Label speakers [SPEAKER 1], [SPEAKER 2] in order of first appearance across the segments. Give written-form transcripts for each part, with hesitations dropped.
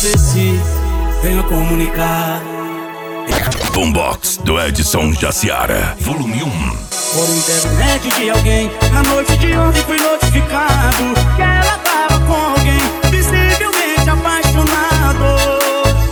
[SPEAKER 1] desse, venha comunicar.
[SPEAKER 2] Boombox do Edson Jaciara, volume 1.
[SPEAKER 1] Por internet de alguém, na noite de ontem fui notificado que ela tava com alguém, visivelmente apaixonado.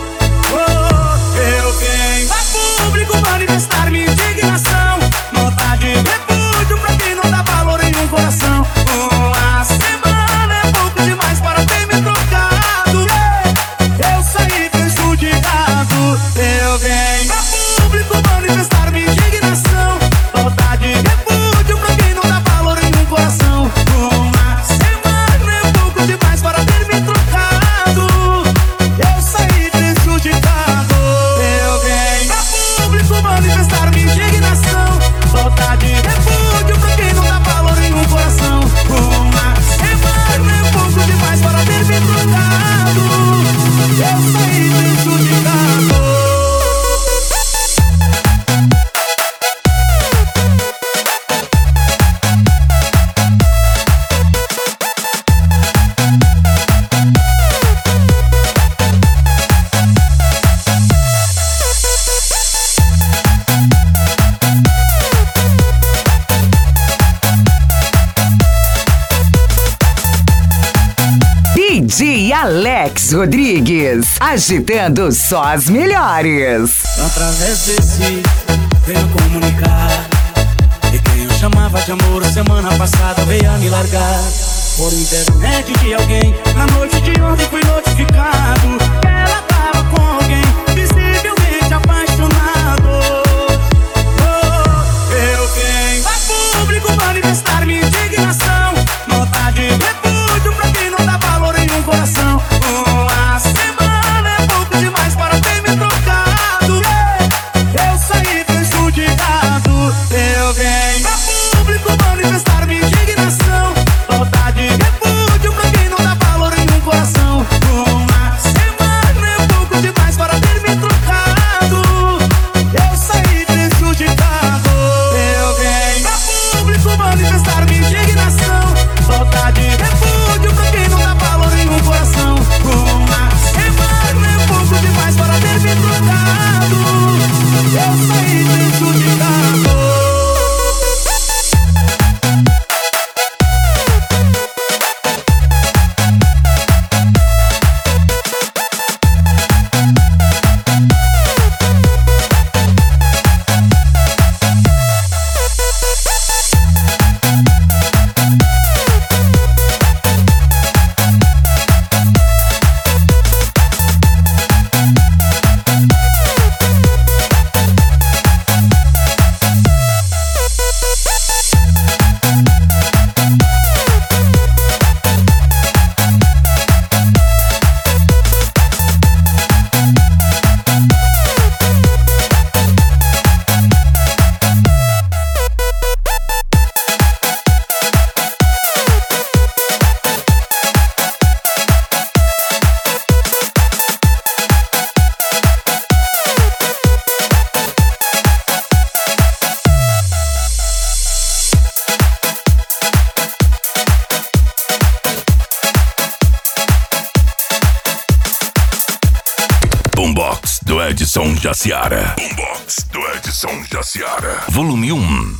[SPEAKER 1] Eu venho a público manifestar minha indignação, nota de repúdio pra quem não dá valor em um coração. Uma semana é pouco demais para ter me trocado. Eu saí prejudicado. Eu venho a público manifestar minha indignação, nota de repúdio pra quem não dá valor em um coração. Uma semana é pouco demais para ter me trocado. Eu saí prejudicado. Eu venho a público manifestar minha indignação, nota de repúdio pra quem não dá valor em um coração. Uma semana é pouco demais para ter me trocado. Eu saí prejudicado.
[SPEAKER 3] DJ Alex Rodrigues, agitando só as melhores.
[SPEAKER 1] Através desse, venho comunicar. E quem eu chamava de amor a semana passada veio a me largar. Por internet de alguém, na noite de ontem fui notificado que ela tava com alguém, visivelmente apaixonado. Eu venho a público manifestar minha indignação, nota de repúdio pra quem não dá valor em um coração. Uma semana é pouco demais para ter me trocado. Eu saí prejudicado. Eu venho a público manifestar minha indignação, nota de repúdio pra quem não dá valor em um coração. Uma semana é pouco demais para ter me trocado. Eu saí prejudicado. Eu venho a público manifestar minha indignação, nota de repúdio pra quem não dá valor em um coração. Uma semana é pouco demais para ter me trocado. Eu saí prejudicado.
[SPEAKER 2] Boombox do Edson Jaciara. Boombox do Edson Jaciara, volume 1.